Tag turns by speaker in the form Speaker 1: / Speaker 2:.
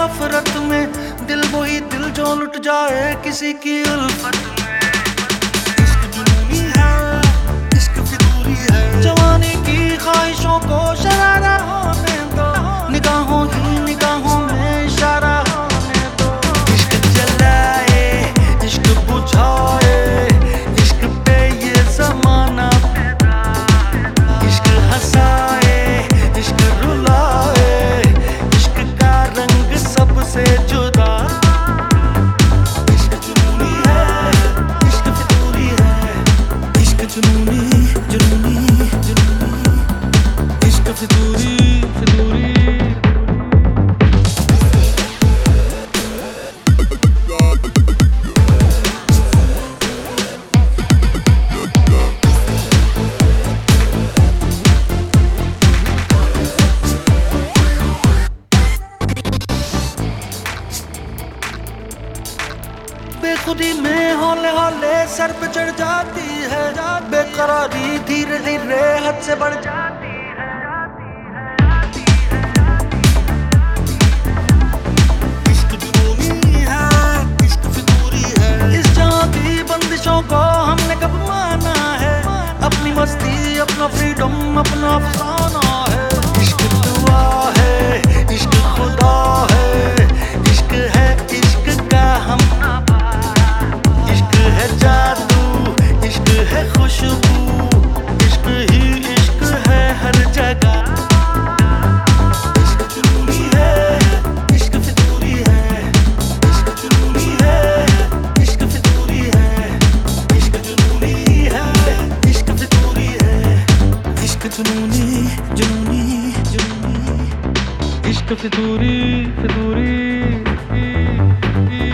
Speaker 1: नफरत में, दिल वही दिल जो लुट जाए किसी की उल्फत में। इश्क जुनूनी है, इश्क फितूरी है, जवानी की ख्वाहिशों को शरारा होने दो, निगाहों ही निगाहों में इशारा होने दो। इश्क जलाए, इश्क बुझाए, इश्क पे ये जमाना फिदा, इश्क हंसाए, इश्क रुलाए, इश्क का रंग सबसे जुदा। इश्क जुनूनी है, इश्क फितूरी है, इश्क जुनूनी जुनूनी जुनूनी, इश्क फितूरी फितूरी। बेखुदी में हौले हौले सर पे चढ़ जाती है, बेकरारी धीरे धीरे हद से बढ़ जाती है। इश्क जुनूनी है, इश्क फितूरी है, इस जहां की बंदिशों को हमने कब माना है, अपनी मस्ती अपना फ्रीडम अपना अफसाना है। इश्क दुआ है, इश्क खुदा है, इश्क है इश्क का हम जादू, इश्क है खुशबू, इश्क ही इश्क है हर जगह। इश्क जुनूनी है, इश्क फितूरी है, इश्क जुनूनी है, इश्क फितूरी है, इश्क जुनूनी है, इश्क फितूरी है, इश्क जुनूनी जुनूनी जुनूनी, इश्क फितूरी फितूरी।